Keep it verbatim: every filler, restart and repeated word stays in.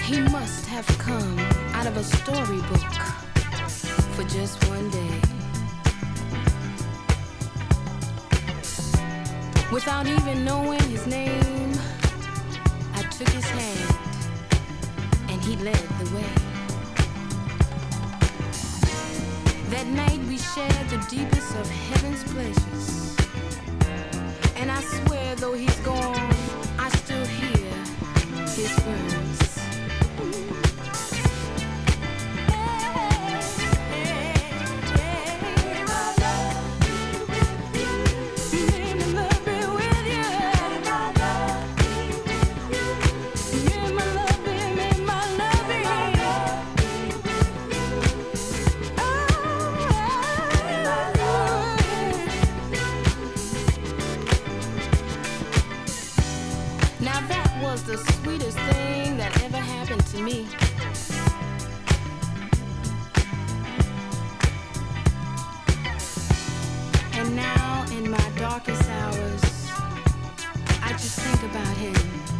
He must have come out of a storybook for just one day. Without even knowing his name, I took his hand and he led the way. That night we shared the deepest of heaven's pleasures. And I swear though he's gone, I still hear his words. The sweetest thing that ever happened to me. And now in my darkest hours, I just think about him.